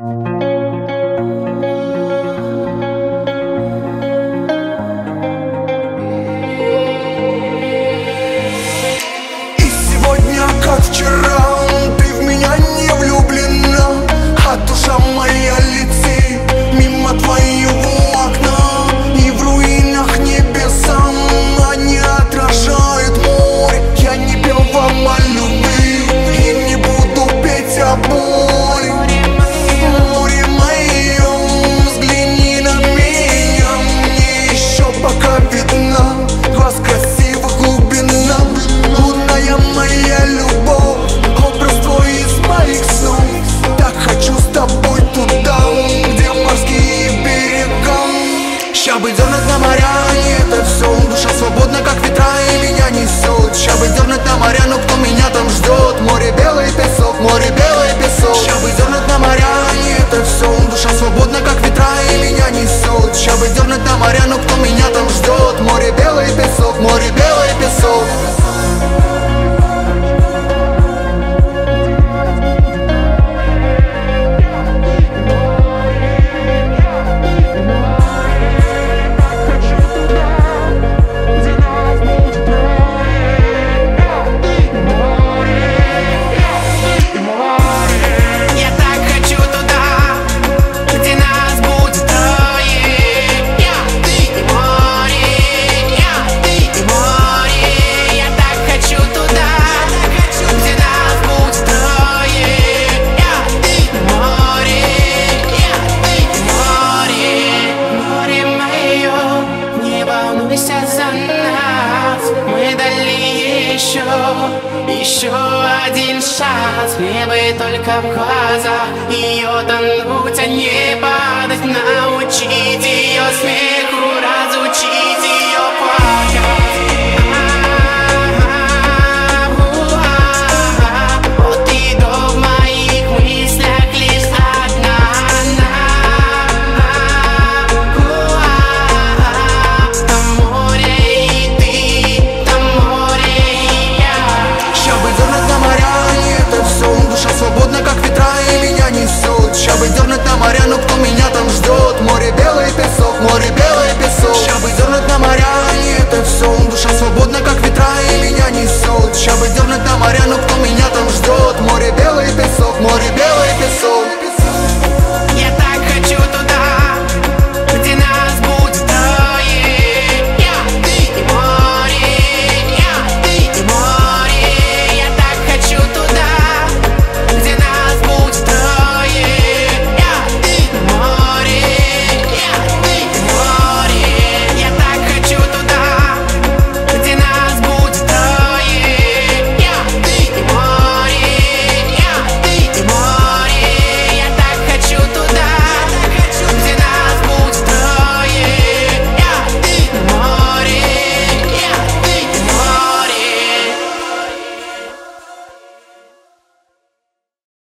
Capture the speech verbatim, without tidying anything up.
сегодня, как вчера, ты в меня не влюблена, а душа моя летит мимо твоего окна. И в руинах небеса они отражают море. Я не пел вам о любви и не буду петь о боли. Море мое, взгляни на меня, мне еще пока видна глаз красивых глубина. Лунная моя любовь, образ твой из моих снов. Так хочу с тобой туда, где морские берега. Ща бы дернуть на моря, и это все. Душа свободна, как ветра, и меня несет. Ща бы дернуть на моря, но кто меня там ждет? Море белый песок, море белый песок. Ща бы дернуть на моря, и это все. Душа свободна, как ветра, и меня несет. Ща бы дернуть на моря, но кто меня там ждет? Море белый песок, море белый песок. Еще один шанс, мне бы только в глаза ее тонуть, а не падать на